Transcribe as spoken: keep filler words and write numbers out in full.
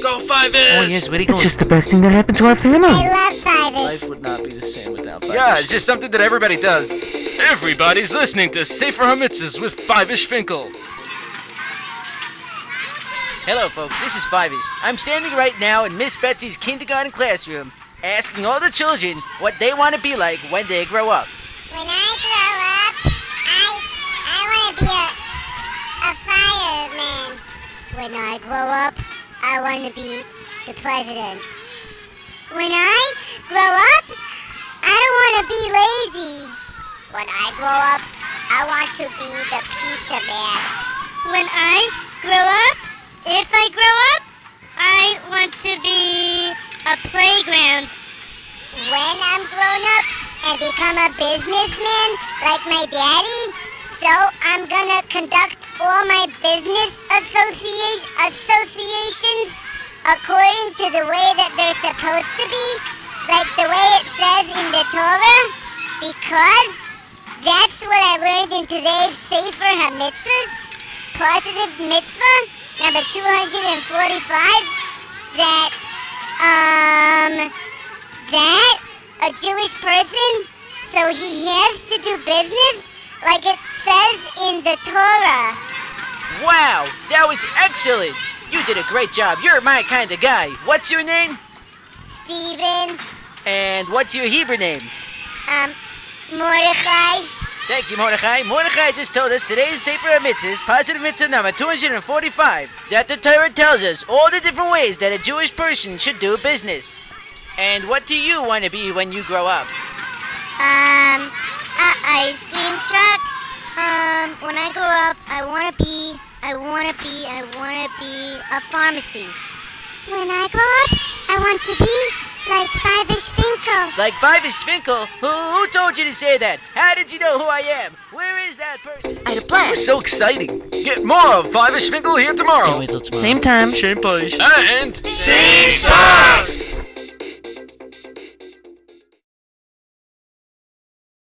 go Five-ish! Oh yes, where he going? It's just the best thing that happened to our family. I love Five-ish. Life would not be the same without Five-ish. Yeah, it's just something that everybody does. Everybody's listening to Safer Hamitzahs with Five-ish Finkel. Hello, folks. This is Five-ish. I'm standing right now in Miss Betsy's kindergarten classroom, asking all the children what they want to be like when they grow up. When I grow up, I I want to be a a fireman. When I grow up, I want to be the president. When I grow up, I don't want to be lazy. When I grow up, I want to be the pizza man. When I grow up, if I grow up, I want to be a playground. When I'm grown up and become a businessman like my daddy, so I'm gonna conduct all my business associa- associations according to the way that they're supposed to be, like the way it says in the Torah, because that's what I learned in today's Sefer HaMitzvahs, positive mitzvah, number two hundred forty-five, that, um, that a Jewish person, so he has to do business like it says in the Torah. Wow, that was excellent. You did a great job. You're my kind of guy. What's your name? Stephen, And what's your Hebrew name? um, Mordechai. Thank you, Mordechai. Mordechai just told us today's Sefer HaMitzvahs, positive mitzvah number two hundred forty-five, that the Torah tells us all the different ways that a Jewish person should do business. And what do you want to be when you grow up? Um, a ice cream truck. Um, when I grow up, I want to be, I want to be, I want to be a pharmacy. When I grow up, I want to be like Five-ish Finkel. Like Five-ish Finkel? Who, who told you to say that? How did you know who I am? Where is that person? I had a It blast. was so exciting. Get more of Five-ish Finkel here tomorrow. Can't wait till tomorrow. Same time. Same place. And... Same